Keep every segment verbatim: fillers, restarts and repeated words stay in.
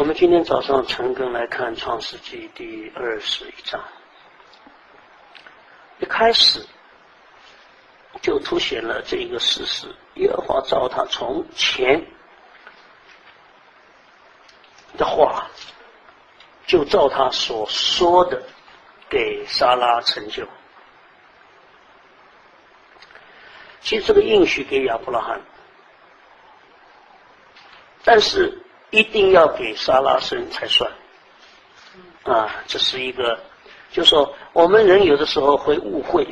我们今天早上陈根来看创世纪第二十一章，一开始就凸显了这个事实：耶和华照他从前的话，就照他所说的给撒拉成就。其实这个应许给亚伯拉罕，但是一定要给撒拉生才算啊！这是一个，就是说我们人有的时候会误会。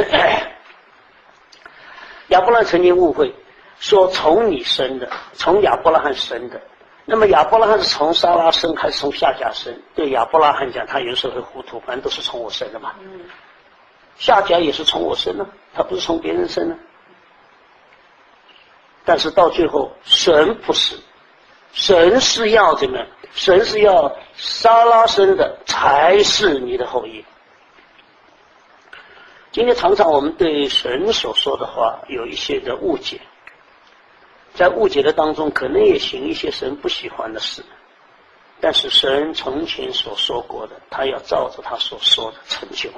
亚伯拉罕曾经误会说从你生的，从亚伯拉罕生的。那么亚伯拉罕是从撒拉生还是从夏甲生？对亚伯拉罕讲，他有时候会糊涂，反正都是从我生的嘛。夏甲也是从我生的，他不是从别人生的。但是到最后，神不是。神是要怎么样？神是要撒拉生的才是你的后裔。今天常常我们对神所说的话有一些的误解，在误解的当中可能也行一些神不喜欢的事，但是神从前所说过的，他要照着他所说的成就。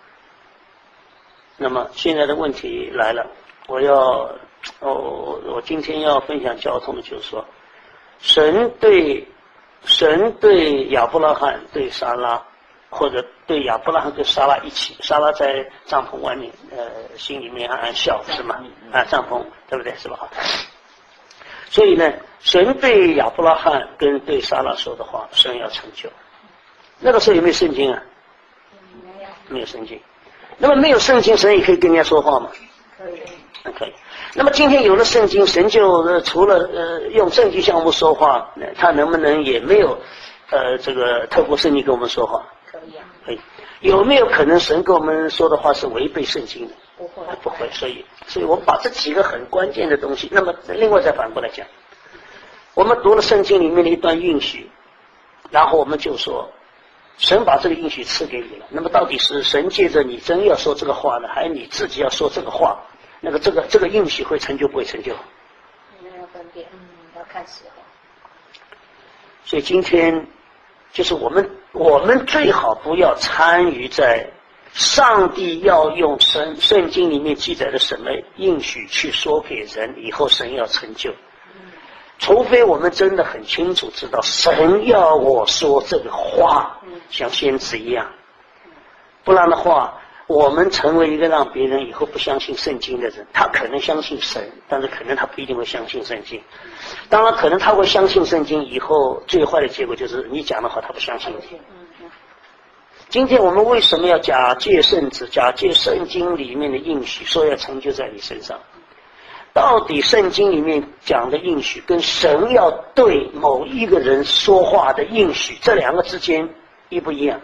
那么现在的问题来了，我要哦，我今天要分享交通的就是说，神对神对亚伯拉罕对撒拉，或者对亚伯拉罕跟撒拉一起，撒拉在帐篷外面，呃，心里面暗暗笑是吗？啊，帐篷对不对？是吧？所以呢，神对亚伯拉罕跟对撒拉说的话，神要成就。那个时候有没有圣经啊？没有，没有圣经。那么没有圣经，神也可以跟人家说话吗？可以，可以。那么今天有了圣经，神就、呃、除了呃用圣经向我们说话，他能不能也没有呃这个透过圣经跟我们说话？可以啊，可以。有没有可能神跟我们说的话是违背圣经的？不会，不会。所以，所以我们把这几个很关键的东西，那么另外再反过来讲，我们读了圣经里面的一段应许，然后我们就说，神把这个应许赐给你了。那么到底是神借着你真要说这个话呢，还是你自己要说这个话？那个这个这个应许会成就不会成就？ 没有分辨，嗯，要看时候。 所以今天就是我们我们最好不要参与在上帝要用圣圣经里面记载的什么应许去说给人，以后神要成就。除非我们真的很清楚知道神要我说这个话，像先知一样，不然的话，我们成为一个让别人以后不相信圣经的人。他可能相信神，但是可能他不一定会相信圣经。当然可能他会相信圣经，以后最坏的结果就是你讲的话他不相信你。今天我们为什么要假借圣旨，假借圣经里面的应许，说要成就在你身上？到底圣经里面讲的应许跟神要对某一个人说话的应许，这两个之间一不一样？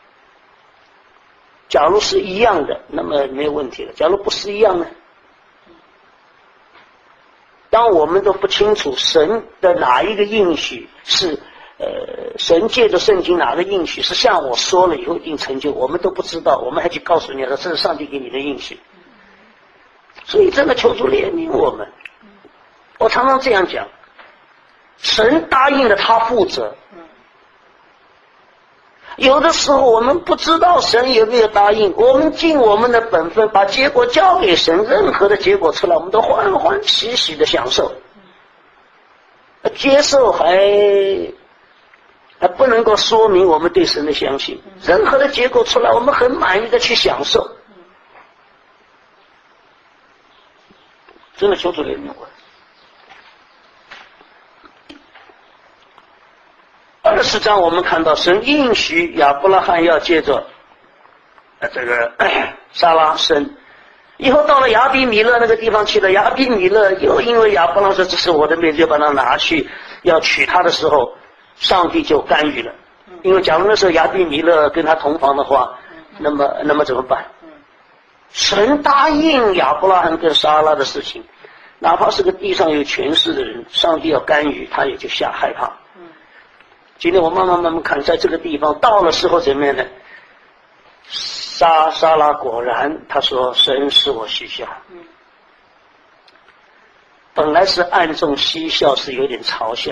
假如是一样的，那么没有问题了。假如不是一样呢？当我们都不清楚神的哪一个应许是呃神借着圣经哪个应许是像我说了以后一定成就，我们都不知道，我们还去告诉人家说这是上帝给你的应许。所以真的求主怜悯我们。我常常这样讲，神答应了他负责。有的时候我们不知道神有没有答应，我们尽我们的本分把结果交给神，任何的结果出来我们都欢欢喜喜的享受，接受还还不能够说明我们对神的相信，任何的结果出来我们很满意的去享受。真的求主怜悯我。二十章我们看到神应许亚伯拉罕要借着呃这个撒拉生，以后到了亚比米勒那个地方去了，亚比米勒又因为亚伯拉罕说这是我的妹子，就把他拿去要娶她的时候，上帝就干预了。因为假如那时候亚比米勒跟他同房的话，那么那么怎么办？神答应亚伯拉罕跟撒拉的事情，哪怕是个地上有权势的人，上帝要干预，他也就吓害怕。今天我慢慢慢慢看，在这个地方到了时候怎么样呢？撒撒拉果然他说神使我嬉笑，本来是暗中嬉笑，是有点嘲笑，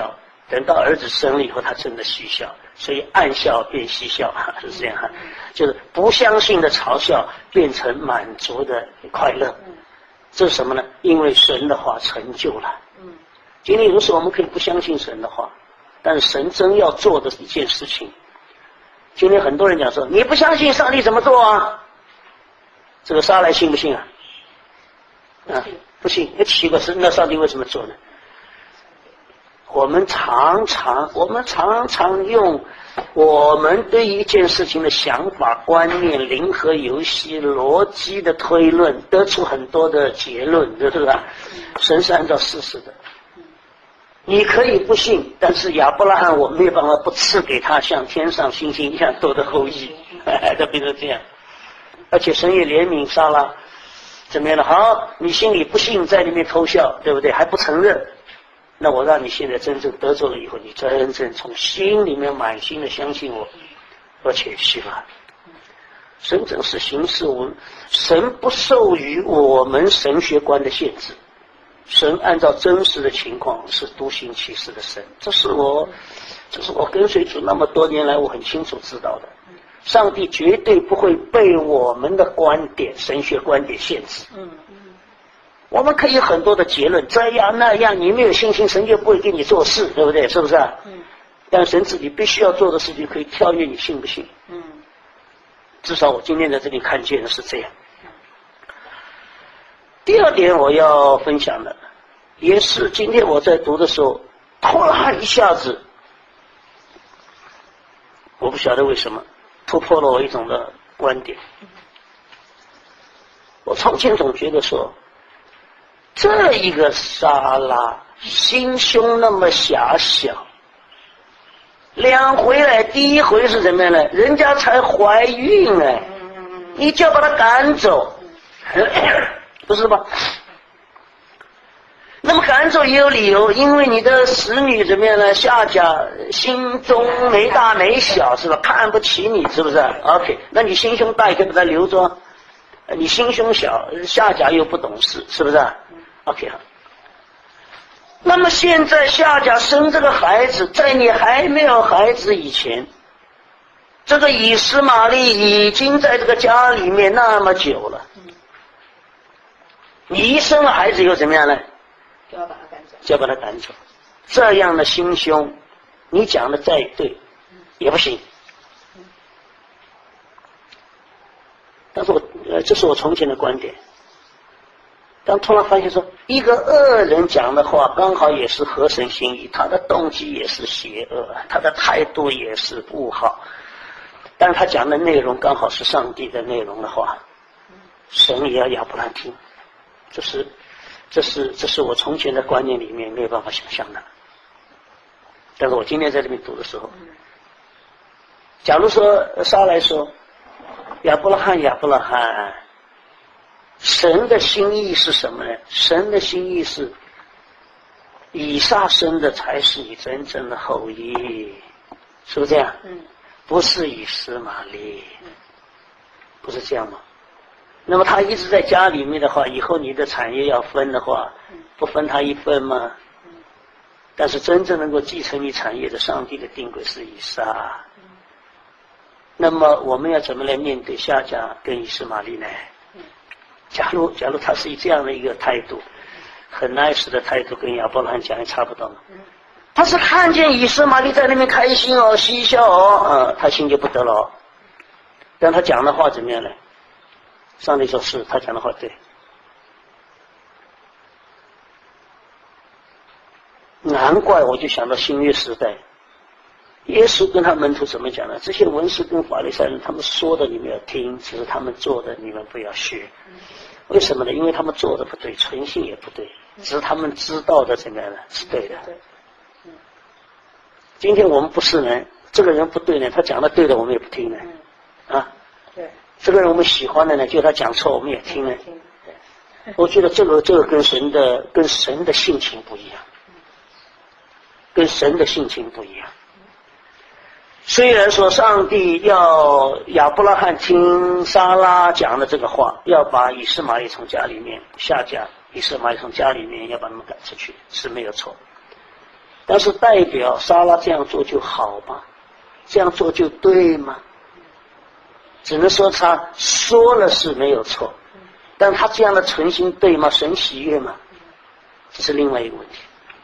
等到儿子生了以后，他真的嬉笑，所以暗笑变嬉笑，是这样，就是不相信的嘲笑变成满足的快乐。这是什么呢？因为神的话成就了。今天有的时候我们可以不相信神的话，但是神真要做的一件事情，今天很多人讲说你不相信上帝怎么做啊？这个撒来信不信啊？啊，不信。那奇怪，是那上帝为什么做呢？我们常常，我们常常用我们对一件事情的想法、观念、零和游戏、逻辑的推论，得出很多的结论，是不是啊？神是按照事实的。你可以不信，但是亚伯拉罕我没有办法不赐给他像天上星星一样多的后裔，就变成这样。而且神也怜悯撒拉，怎么样呢？好，你心里不信，在里面偷笑，对不对？还不承认。那我让你现在真正得着了以后，你真正从心里面满心的相信我，而且希望神真是行事，我们神不受于我们神学观的限制，神按照真实的情况是独行其事的神，这是我这是我跟随主那么多年来我很清楚知道的。上帝绝对不会被我们的观点神学观点限制。我们可以很多的结论，这样那样，你没有信心，神就不会给你做事，对不对？是不是啊？嗯。但神自己必须要做的事情，可以跳跃你信不信？嗯。至少我今天在这里看见的是这样。第二点我要分享的，也是今天我在读的时候，突然一下子，我不晓得为什么突破了我一种的观点。我从前总觉得说，这一个撒拉心胸那么狭小，两回来，第一回是怎么样呢？人家才怀孕哎，你就要把他赶走，不是吧？那么赶走也有理由，因为你的使女怎么样呢？夏甲心中没大没小，是吧？看不起你，是不是 ？OK， 那你心胸大也可以把他留着，你心胸小，夏甲又不懂事，是不是 ？OK 好。那么现在夏甲生这个孩子，在你还没有孩子以前，这个以实玛利已经在这个家里面那么久了。你一生了孩子以后怎么样呢？ 就要把他赶走。 就要把他赶走。这样的心胸，你讲的再对，也不行。但是我呃，这是我从前的观点。但突然发现说，一个恶人讲的话刚好也是合神心意，他的动机也是邪恶，他的态度也是不好，但是他讲的内容刚好是上帝的内容的话，神也要亚伯兰听，这是这是这是我从前的观念里面没有办法想象的。但是我今天在这边读的时候，假如说撒来说，亚伯拉罕亚伯拉罕，神的心意是什么呢？神的心意是以撒生的才是你真正的后裔，是不是这样？嗯，不是以实玛利，不是这样吗？那么他一直在家里面的话，以后你的产业要分的话，不分他一份吗？但是真正能够继承你产业的上帝的定规是以撒。那么我们要怎么来面对夏甲跟以实玛利呢？假如假如他是以这样的一个态度，很 nice 的态度，跟亚伯拉罕讲也差不多嘛。他是看见以实玛利在那边开心哦，嬉笑哦，呃，他心就不得了哦。但他讲的话怎么样呢？上帝说是，他讲的话对。难怪我就想到新约时代，耶稣跟他门徒怎么讲呢？这些文士跟法利赛人，他们说的你们要听，只是他们做的你们不要学。为什么呢？因为他们做的不对，存心也不对，只是他们知道的怎么样呢？是对的。今天我们不是呢，这个人不对呢，他讲的对的我们也不听呢。啊，对，这个人我们喜欢的呢，就他讲错我们也听呢。我觉得这个这个跟神的跟神的性情不一样，跟神的性情不一样。虽然说上帝要亚伯拉罕听撒拉讲的这个话，要把以实玛利从家里面下家，以实玛利从家里面要把他们赶出去，是没有错。 但是代表撒拉这样做就好吗？这样做就对吗？只能说他说了是没有错，但他这样的诚心对吗？神喜悦吗？这是另外一个问题。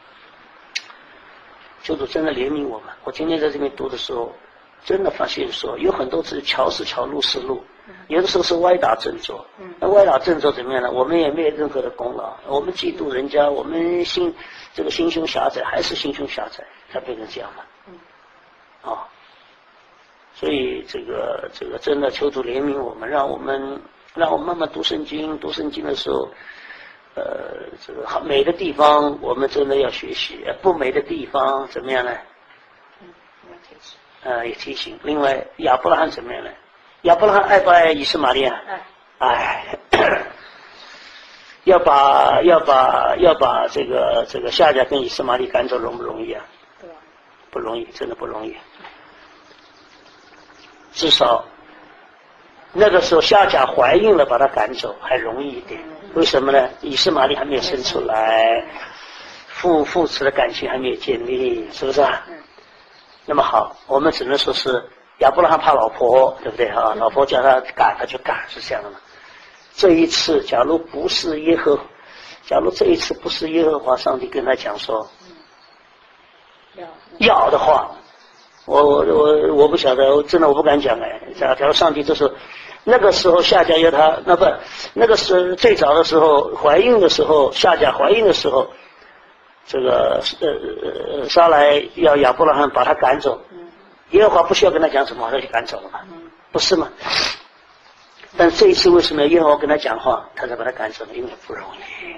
求主真的怜悯我们。我今天在这边读的时候，真的发现说有很多次桥是桥，路是路，有的时候是歪打正着。那歪打正着怎么样呢？我们也没有任何的功劳，我们嫉妒人家，我们心这个心胸狭窄，还是心胸狭窄，才变成这样的。啊、哦，所以这个这个真的求主怜悯我们，让我们让我们慢慢读圣经，读圣经的时候。呃，这个好美的地方，我们真的要学习；不美的地方怎么样呢？ 嗯，要提醒。 呃，也提醒。另外，亚伯拉罕怎么样呢？亚伯拉罕爱不爱以实玛利啊？爱。爱。要把要把要把这个这个夏甲跟以实玛利赶走，容不容易啊？ 对。 不容易，真的不容易。至少那个时候夏甲怀孕了，把她赶走还容易一点。为什么呢？以实玛利还没有生出来，父父子的感情还没有建立，是不是啊？嗯。那么好，我们只能说是亚伯拉罕怕老婆，对不对啊？老婆叫他干，他就干，是这样的嘛。这一次，假如不是耶和，假如这一次不是耶和华上帝跟他讲说， 要要的话，我我我我不晓得，我真的我不敢讲哎。假假如上帝这时候。那个时候夏甲要他，那不那个是最早的时候怀孕的时候，夏甲怀孕的时候，这个呃撒来要亚伯拉罕把他赶走，耶和华不需要跟他讲什么，他就赶走了嘛，不是吗？但这一次为什么耶和华跟他讲话，他才把他赶走呢？因为不容易。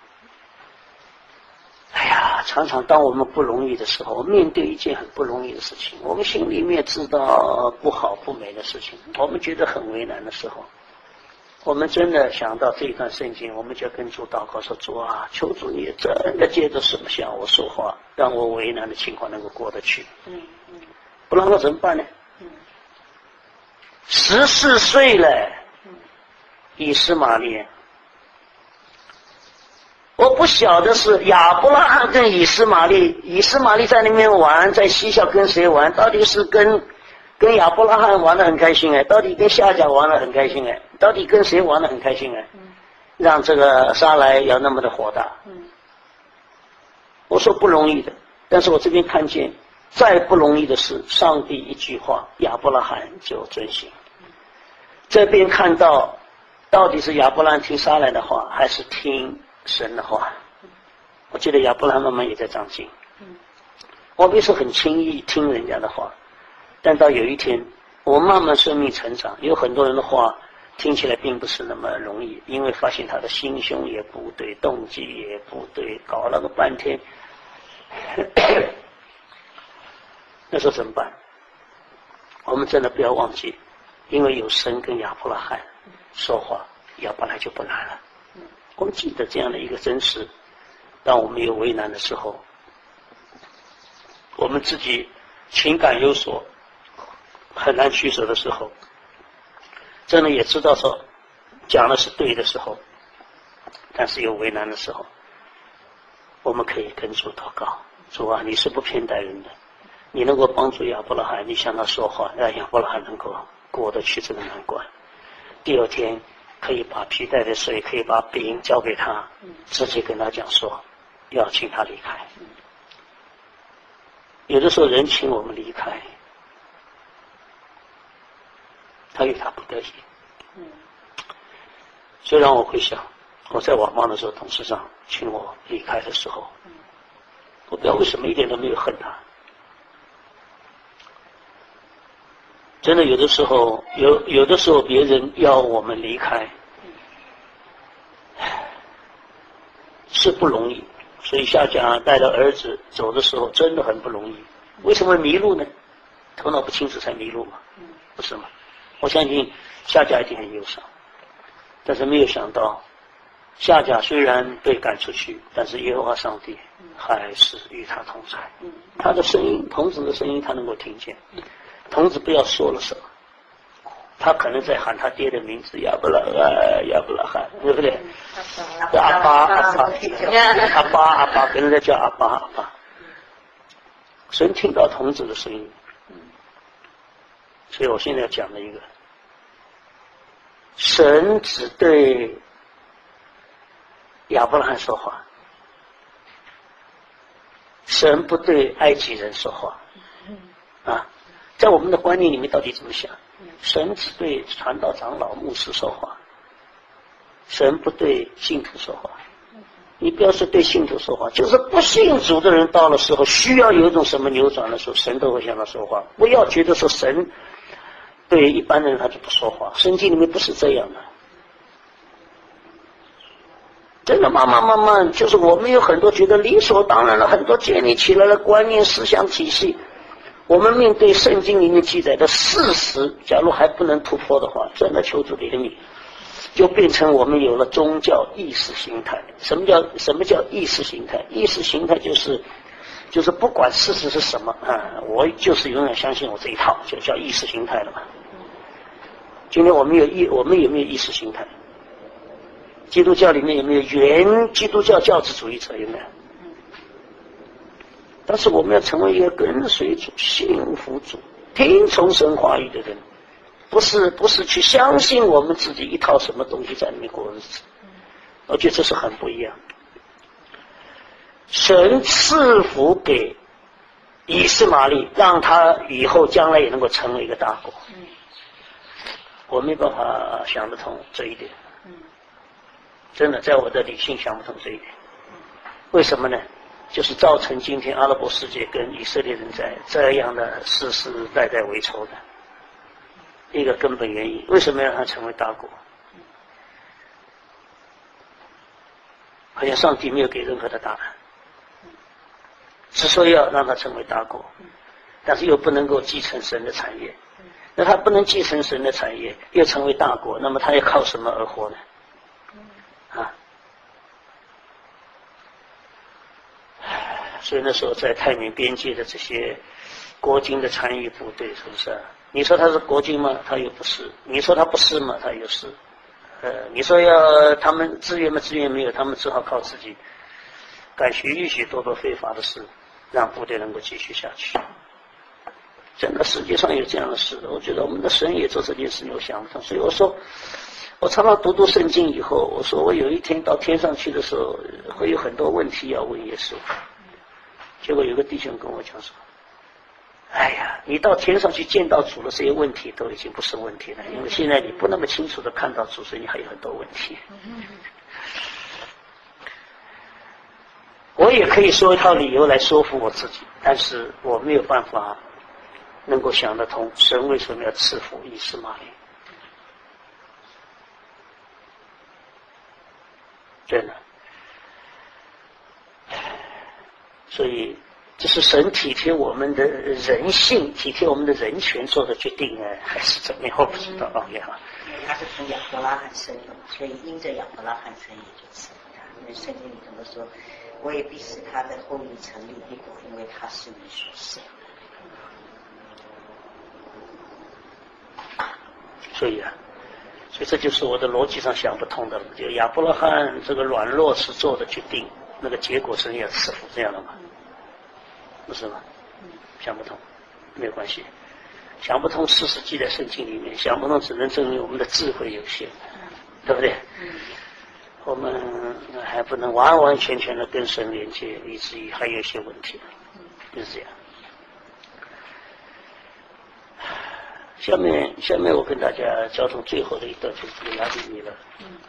哎呀，常常当我们不容易的时候，面对一件很不容易的事情，我们心里面知道不好不美的事情，我们觉得很为难的时候，我们真的想到这一段圣经，我们就要跟主祷告说：主啊，求主你真的借着什么向我说话，让我为难的情况能够过得去。 嗯嗯， 不然我怎么办呢？ 嗯， 十四岁了，以实玛利。我不晓得是亚伯拉罕跟以实玛利，以实玛利在那边玩，在嬉笑，跟谁玩？到底是跟跟亚伯拉罕玩得很开心哎，到底跟夏甲玩得很开心哎，到底跟谁玩得很开心哎？让这个撒来要那么的火大。我说不容易的，但是我这边看见再不容易的是，上帝一句话，亚伯拉罕就遵行。这边看到到底是亚伯拉罕听撒来的话，还是听神的话？我记得亚伯拉罕慢慢也在长进。我不是很轻易听人家的话，但到有一天我慢慢生命成长，有很多人的话听起来并不是那么容易，因为发现他的心胸也不对，动机也不对，搞了个半天那时候怎么办？我们真的不要忘记，因为有神跟亚伯拉罕说话，亚伯拉罕就不难了。我们记得这样的一个真实，当我们有为难的时候，我们自己情感有所很难取舍的时候，真的也知道说讲的是对的时候，但是有为难的时候，我们可以跟主祷告：主啊，你是不偏待人的，你能够帮助亚伯拉罕，你向他说话，让亚伯拉罕能够过得去这个难关。第二天可以把皮带的水，可以把饼交给他，直接跟他讲说要请他离开。有的时候人请我们离开，他与他不得已。虽然我会想，我在网忙的时候，董事长请我离开的时候，我不知道为什么一点都没有恨他。真的有的时候，有有的时候别人要我们离开，是不容易。所以夏甲带着儿子走的时候，真的很不容易。为什么迷路呢？头脑不清楚才迷路嘛，不是吗？我相信夏甲一定很忧伤，但是没有想到，夏甲虽然被赶出去，但是耶和华上帝还是与他同在。他的声音，童子的声音，他能够听见。童子不要说了什么，他可能在喊他爹的名字，亚伯拉罕，亚伯拉罕，对不对？阿巴阿巴阿巴阿巴，可能在叫阿巴阿巴。 神听到童子的声音。所以我现在要讲的一个，神只对亚伯拉罕说话，神不对埃及人说话。啊，在我们的观念里面到底怎么想？神只对传道长老牧师说话，神不对信徒说话。你不要说对信徒说话，就是不信主的人到了时候需要有一种什么扭转的时候，神都会向他说话。不要觉得说神对一般人他就不说话，圣经里面不是这样的。真的慢慢慢慢，就是我们有很多觉得理所当然了，很多建立起来的观念思想体系，我们面对圣经里面记载的事实，假如还不能突破的话，真的求主怜悯，就变成我们有了宗教意识形态。什么叫什么叫意识形态？意识形态就是就是不管事实是什么啊，我就是永远相信我这一套，就叫意识形态了嘛。今天我们有意，我们有没有意识形态？基督教里面有没有原基督教教旨主义者？有没有？但是我们要成为一个跟随主、信服主、听从神话语的人，不是不是去相信我们自己一套什么东西在里面过日子。我觉得这是很不一样。神赐福给以斯玛利，让他以后将来也能够成为一个大国。我没办法想得通这一点，真的在我的理性想不通这一点。为什么呢？就是造成今天阿拉伯世界跟以色列人在这样的世世代代为仇的一个根本原因。为什么要让他成为大国？好像上帝没有给任何的答案，只说要让他成为大国，但是又不能够继承神的产业。那他不能继承神的产业，又成为大国，那么他要靠什么而活呢？啊！所以那时候在太缅边界的这些国军的参与部队，是不是？你说他是国军吗？他又不是。你说他不是吗？他又是。呃，你说要他们资源吗？资源没有，他们只好靠自己干许许多多非法的事，让部队能够继续下去。整个世界上有这样的事，我觉得我们的神也做这件事，我想不通。所以我说，我常常读读圣经以后，我说我有一天到天上去的时候，会有很多问题要问耶稣。结果有个弟兄跟我讲说，哎呀，你到天上去见到主了，这些问题都已经不是问题了，因为现在你不那么清楚的看到主，所以你还有很多问题。我也可以说一套理由来说服我自己，但是我没有办法能够想得通，神为什么要赐福以斯玛利？真的，所以这是神体贴我们的人性，体贴我们的人权做的决定呢，还是怎么样？我不知道啊，也好。 他是从亚伯拉罕生的，所以因着亚伯拉罕生也就赐福他。因为圣经里怎么说？我也必使他的后裔成立立国，因为他是你所生的。 所以啊，所以这就是我的逻辑上想不通的了。就亚伯拉罕这个软弱是做的决定，那个结果是要赐福，这样的吗？不是吗？想不通，没有关系。想不通，事实记在圣经里面；想不通，只能证明我们的智慧有限，对不对？我们还不能完完全全的跟神连接，以至于还有一些问题，就是这样。下面，下面我跟大家交通最后的一段就是这个亚比米勒。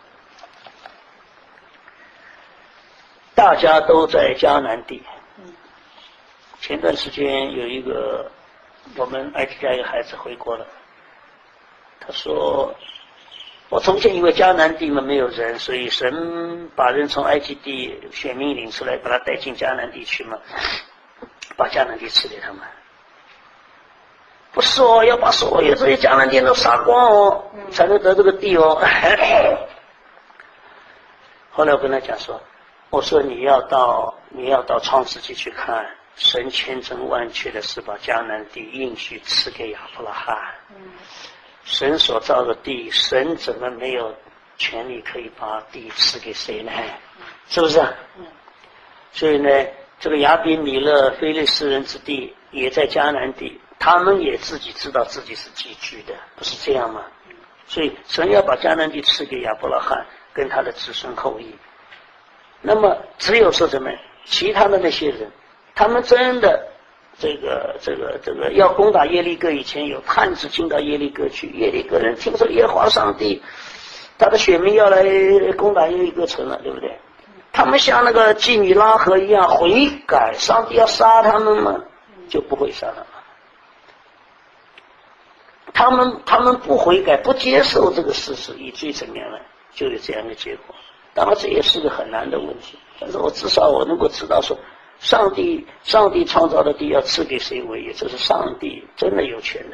大家都在迦南地。前段时间有一个我们埃及家一个孩子回国了，他说，我从前以为迦南地嘛没有人，所以神把人从埃及地选民领出来，把他带进迦南地去嘛，把迦南地赐给他们。不是哦，要把所有这些迦南地都杀光哦，才能得这个地哦。后来我跟他讲说，我说你要到你要到创世纪去看，神千真万确的是把迦南地应许赐给亚伯拉罕。神所造的地，神怎么没有权利可以把地赐给谁呢？是不是啊？所以呢， 这个亚比米勒非利士人之地也在迦南地，他们也自己知道自己是寄居的，不是这样吗？所以神要把迦南地赐给亚伯拉罕跟他的子孙后裔。那么只有说什么？其他的那些人，他们真的这个这个这个要攻打耶利哥以前，有探子进到耶利哥去，耶利哥人听说耶和华上帝他的选民要来攻打耶利哥城了，对不对？他们像那个妓女拉合一样悔改，上帝要杀他们吗？就不会杀他们。他们他们不悔改，不接受这个事实，以至于怎么样呢？就有这样的结果。当然这也是个很难的问题，但是我至少我能够知道说，上帝上帝创造的地要赐给谁为业，这是上帝真的有权的。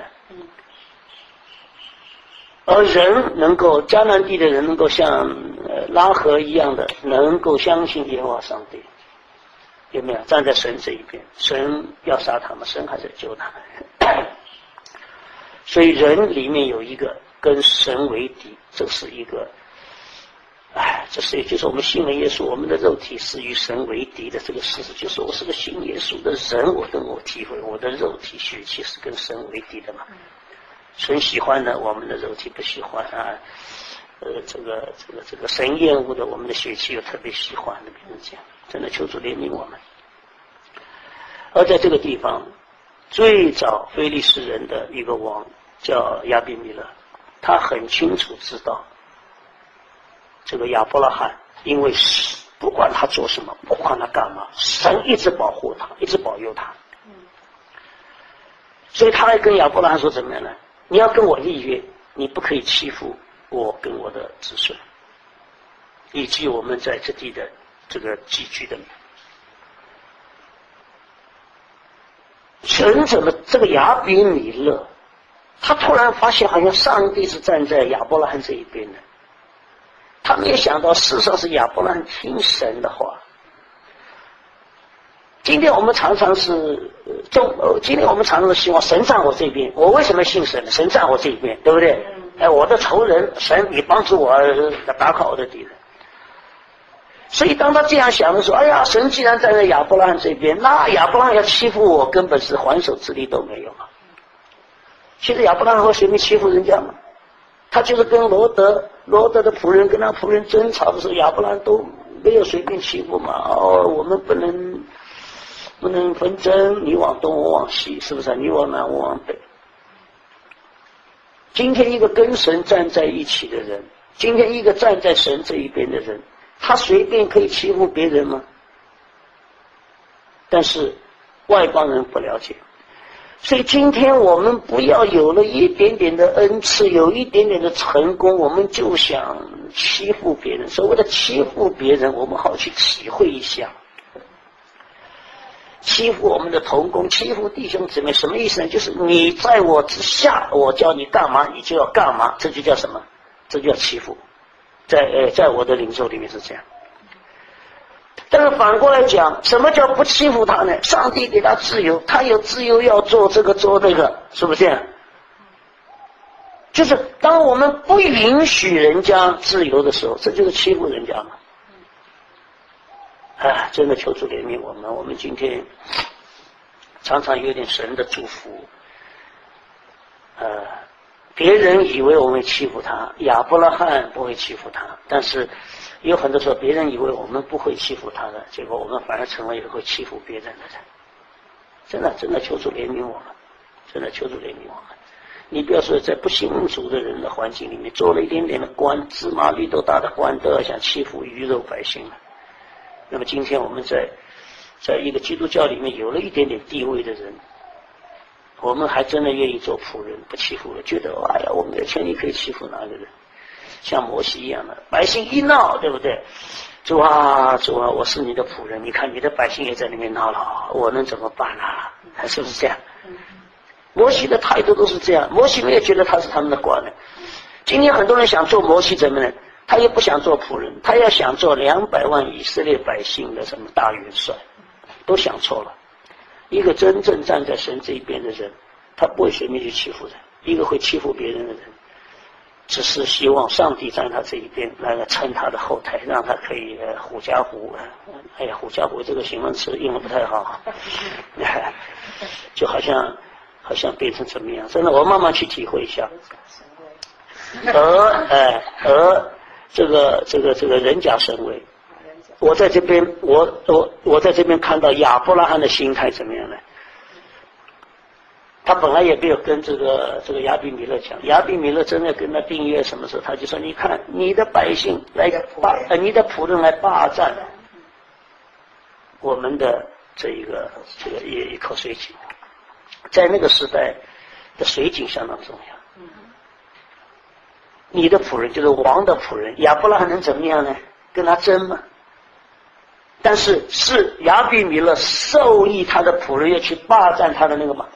而人能够迦南地的人能够像呃拉合一样的，能够相信耶和华上帝，有没有站在神这一边？神要杀他们，神还是救他们。所以人里面有一个跟神为敌，这是一个。哎，这是也就是我们信了耶稣，我们的肉体是与神为敌的这个事实，就是我是个信耶稣的人，我跟我体会，我的肉体血气是跟神为敌的嘛。神喜欢的，我们的肉体不喜欢啊。呃，这个这个这个神厌恶的，我们的血气又特别喜欢的，别人讲，真的求主怜悯我们。而在这个地方，最早非利士人的一个王叫亚比米勒，他很清楚知道。这个亚伯拉罕，因为不管他做什么，不管他干嘛，神一直保护他，一直保佑他。所以他还跟亚伯拉罕说怎么样呢？你要跟我立约，你不可以欺负我跟我的子孙，以及我们在这地的这个寄居的民。神怎么这个亚比米勒，他突然发现好像上帝是站在亚伯拉罕这一边的。他没有想到，事实上是亚伯拉罕听神的话。今天我们常常是中，今天我们常常希望神站我这边。我为什么信神？神站我这边，对不对？哎，我的仇人，神你帮助我打垮我的敌人。所以当他这样想的时候，哎呀，神既然站在亚伯拉罕这边，那亚伯拉罕要欺负我，根本是还手之力都没有嘛。其实亚伯拉罕会随便欺负人家吗？他就是跟罗德罗德的仆人跟他仆人争吵的时候，亚伯拉罕都没有随便欺负嘛。哦，我们不能不能纷争，你往东我往西，是不是？你往南我往北。今天一个跟神站在一起的人，今天一个站在神这一边的人，他随便可以欺负别人吗？但是外邦人不了解。所以今天我们不要有了一点点的恩赐，有一点点的成功，我们就想欺负别人。所谓的欺负别人，我们好去体会一下。欺负我们的同工，欺负弟兄姊妹，什么意思呢？就是你在我之下，我叫你干嘛你就要干嘛，这就叫什么？这就叫欺负。在呃，在我的领受里面是这样。但是反过来讲，什么叫不欺负他呢？上帝给他自由，他有自由要做这个做那个，是不是这样？就是当我们不允许人家自由的时候，这就是欺负人家嘛。啊，真的求主怜悯我们，我们今天常常有点神的祝福。呃，别人以为我们欺负他，亚伯拉罕不会欺负他，但是有很多时候别人以为我们不会欺负他的，结果我们反而成为一个会欺负别人的人。真的真的求主怜悯我们，真的求主怜悯我们。你不要说在不信主的人的环境里面做了一点点的官，芝麻绿豆大的官都要想欺负鱼肉百姓了。那么今天我们在在一个基督教里面有了一点点地位的人，我们还真的愿意做仆人，不欺负了，觉得哎呀，我们有权利可以欺负哪个人，像摩西一样的，百姓一闹，对不对？主啊主啊，我是你的仆人，你看你的百姓也在里面闹了，我能怎么办啊？是不是这样？摩西的态度都是这样，摩西没有觉得他是他们的官呢。今天很多人想做摩西怎么呢？他也不想做仆人，他要想做两百万以色列百姓的什么大元帅，都想错了。一个真正站在神这一边的人，他不会随便去欺负人；一个会欺负别人的人， 只是希望上帝在他这一边来撑他的后台，让他可以呃狐假虎。哎呀，狐假虎这个形容词用的不太好，就好像好像变成怎么样？真的，我慢慢去体会一下。而哎，而这个这个这个人假神威，我在这边，我我我在这边看到亚伯拉罕的心态怎么样呢？他本来也没有跟这个这个亚比米勒讲，亚比米勒真的跟他订约什么时候，他就说：你看你的百姓来霸，呃，你的仆人来霸占我们的这一个这个一一口水井，在那个时代的水井相当重要。你的仆人就是王的仆人，亚伯拉罕能怎么样呢？跟他争吗？但是是亚比米勒授意他的仆人要去霸占他的那个吗？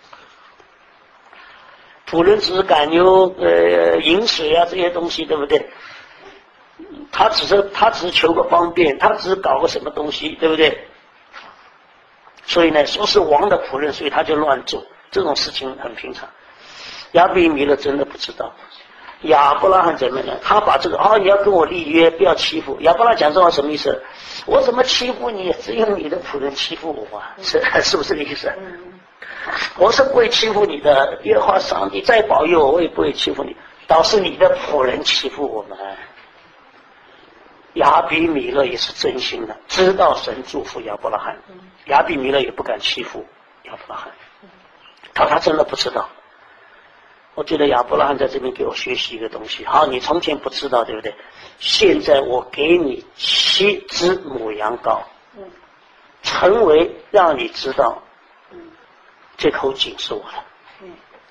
仆人只是赶牛、呃饮水啊这些东西，对不对？他只是他只是求个方便，他只是搞个什么东西，对不对？所以呢，说是王的仆人，所以他就乱做，这种事情很平常。亚比米勒真的不知道。亚伯拉罕怎么样？他把这个啊、哦，你要跟我立约，不要欺负。亚伯拉罕讲这话什么意思？我怎么欺负你？只有你的仆人欺负我啊，是是不是这个意思？我是不会欺负你的，耶和华上帝再保佑我，我也不会欺负你。倒是你的仆人欺负我们。亚比米勒也是真心的，知道神祝福亚伯拉罕，亚比米勒也不敢欺负亚伯拉罕，他他真的不知道。我觉得亚伯拉罕在这边给我学习一个东西，好，你从前不知道，对不对？现在我给你七只母羊羔，成为让你知道这口井是我的。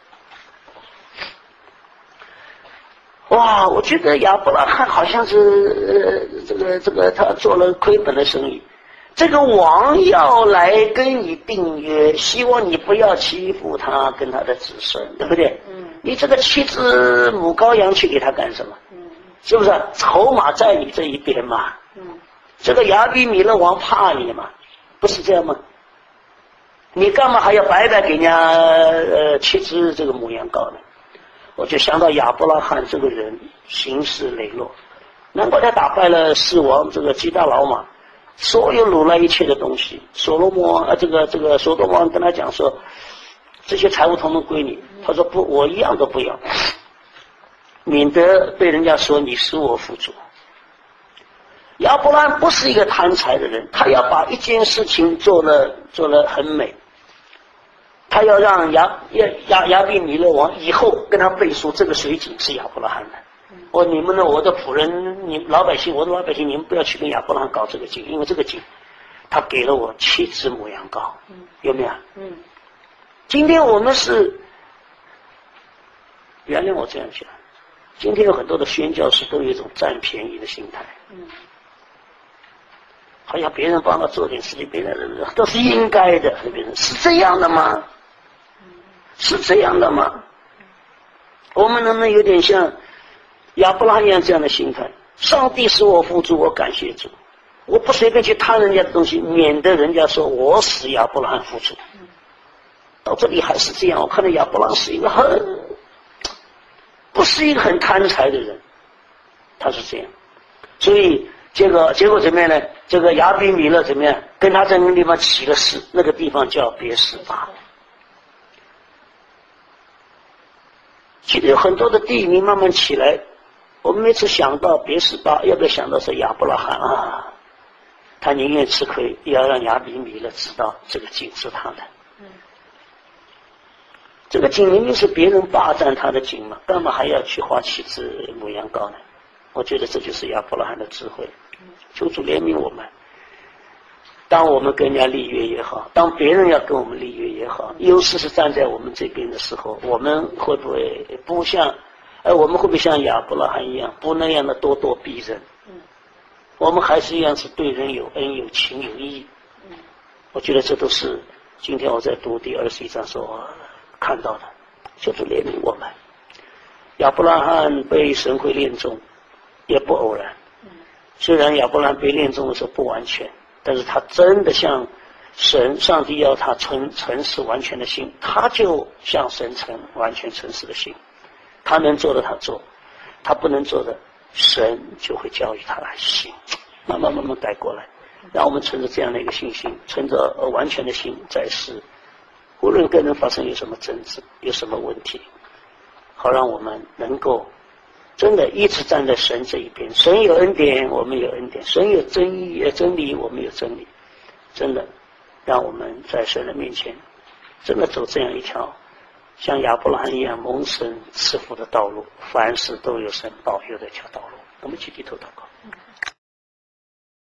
哇，我觉得亚伯拉罕好像是、呃、这个这个他做了亏本的生意。这个王要来跟你订约，希望你不要欺负他跟他的子孙，对不对？嗯。你这个七只母羔羊去给他干什么？嗯。是不是？筹码在你这一边嘛。嗯。这个亚比米勒王怕你嘛？不是这样吗？你干嘛还要白白给人家呃七只这个母羊羔呢？我就想到亚伯拉罕这个人行事磊落，难怪他打败了四王这个基大老马。所有掳来一切的东西，所罗门啊，这个这个所罗门跟他讲说，这些财物统统归你。他说不，我一样都不要，免得被人家说你使我富足。亚伯拉罕不是一个贪财的人，他要把一件事情做了做了很美，他要让亚亚亚亚比米勒王以后跟他背书，这个水井是亚伯拉罕的。我你们呢？我的仆人，你老百姓，我的老百姓，你们不要去跟亚伯拉罕搞这个井，因为这个井，他给了我七只母羊羔，有没有？嗯。今天我们是，原谅我这样讲，今天有很多的宣教士都有一种占便宜的心态，嗯，好像别人帮他做点事情，别人都是应该的，别人是这样的吗？是这样的吗？我们能不能有点像亚伯拉罕一样这样的心态？上帝使我富足，我感谢主，我不随便去贪人家的东西，免得人家说我使亚伯拉罕富足。到这里还是这样，我看到亚伯拉罕是一个很不是一个很贪财的人，他是这样，所以结果结果怎么样呢？这个亚比米勒怎么样？跟他在那个地方起了誓，那个地方叫别是巴。其实有很多的地名慢慢起来，我们每次想到别是巴，要不要想到是亚伯拉罕啊？他宁愿吃亏，也要让亚比米勒知道这个井是他的。嗯，这个井明明是别人霸占他的井嘛，干嘛还要去花七只母羊羔呢？我觉得这就是亚伯拉罕的智慧。求主怜悯我们。当我们跟人家立约也好，当别人要跟我们立约也好，优势是站在我们这边的时候，我们会不会不像，呃，我们会不会像亚伯拉罕一样，不那样的咄咄逼人？嗯，我们还是一样是对人有恩、有情、有义。嗯，我觉得这都是今天我在读第二十一章所看到的。求主怜悯我们。亚伯拉罕被神会恋中，也不偶然。虽然亚伯拉罕被恋中的时候不完全，但是他真的像神，上帝要他诚诚实完全的心，他就像神诚完全诚实的心，他能做的他做。 他不能做的，神就会教育他来行，慢慢慢慢改过来。让我们存着这样的一个信心，存着完全的心在世，无论跟人发生有什么争执，有什么问题，好让我们能够真的一直站在神这一边。神有恩典，我们有恩典；神有真义、真理，我们有真理。真的，让我们在神的面前，真的走这样一条像亚伯拉罕一样蒙神赐福的道路，凡事都有神保佑的一条道路。我们去低头祷告。